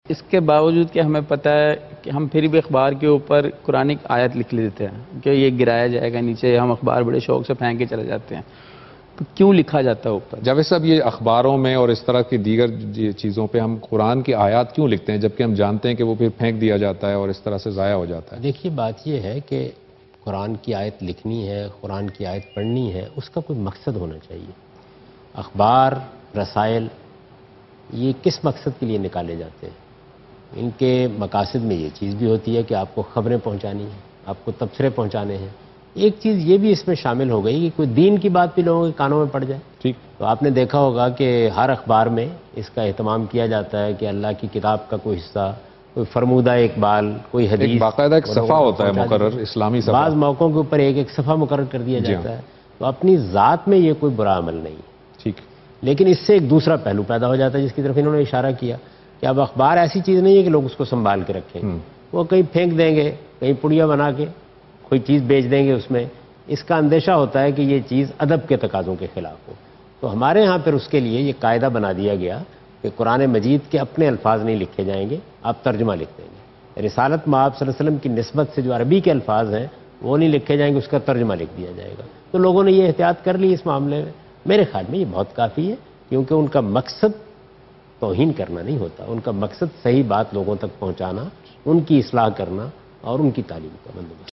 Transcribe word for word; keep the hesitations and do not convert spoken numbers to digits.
اس کے باوجود کہ ہمیں پتہ ہے کہ ہم پھر بھی اخبار کے اوپر قرآنک آیت لکھ لیتے ہیں کہ یہ گرایا جائے گا نیچے، ہم اخبار بڑے شوق سے پھینک کے چلے جاتے ہیں، تو کیوں لکھا جاتا ہے اوپر؟ جاوید صاحب، یہ اخباروں میں اور اس طرح کی دیگر چیزوں پہ ہم قرآن کی آیات کیوں لکھتے ہیں جبکہ ہم جانتے ہیں کہ وہ پھر پھینک دیا جاتا ہے اور اس طرح سے ضائع ہو جاتا ہے؟ دیکھیے، بات یہ ہے کہ قرآن کی آیت لکھنی ہے، قرآن کی آیت پڑھنی ہے، اس کا کوئی مقصد ہونا چاہیے۔ اخبار، رسائل، یہ کس مقصد کے لیے نکالے جاتے ہیں؟ ان کے مقاصد میں یہ چیز بھی ہوتی ہے کہ آپ کو خبریں پہنچانی ہیں، آپ کو تبصرے پہنچانے ہیں۔ ایک چیز یہ بھی اس میں شامل ہو گئی کہ کوئی دین کی بات بھی لوگوں کے کانوں میں پڑ جائے۔ ٹھیک، تو آپ نے دیکھا ہوگا کہ ہر اخبار میں اس کا اہتمام کیا جاتا ہے کہ اللہ کی کتاب کا کوئی حصہ، کوئی فرمودہ اقبال، کوئی حدیث، ایک باقاعدہ ایک صفحہ ہوتا ہے مقرر، اسلامی صفحہ، بعض موقعوں کے اوپر ایک ایک صفحہ مقرر کر دیا جاتا ہے۔ تو اپنی ذات میں یہ کوئی برا عمل نہیں ہے، ٹھیک، لیکن اس سے ایک دوسرا پہلو پیدا ہو جاتا ہے جس کی طرف انہوں نے اشارہ کیا کہ اب اخبار ایسی چیز نہیں ہے کہ لوگ اس کو سنبھال کے رکھیں، وہ کہیں پھینک دیں گے، کہیں پڑیا بنا کے کوئی چیز بیچ دیں گے اس میں۔ اس کا اندیشہ ہوتا ہے کہ یہ چیز ادب کے تقاضوں کے خلاف ہو۔ تو ہمارے ہاں پھر اس کے لیے یہ قاعدہ بنا دیا گیا کہ قرآن مجید کے اپنے الفاظ نہیں لکھے جائیں گے، آپ ترجمہ لکھ دیں گے۔ رسالت مآب صلی اللہ علیہ وسلم کی نسبت سے جو عربی کے الفاظ ہیں وہ نہیں لکھے جائیں گے، اس کا ترجمہ لکھ دیا جائے گا۔ تو لوگوں نے یہ احتیاط کر لی اس معاملے میں۔ میرے خیال میں یہ بہت کافی ہے، کیونکہ ان کا مقصد توہین کرنا نہیں ہوتا، ان کا مقصد صحیح بات لوگوں تک پہنچانا، ان کی اصلاح کرنا اور ان کی تعلیم کا بندوبست۔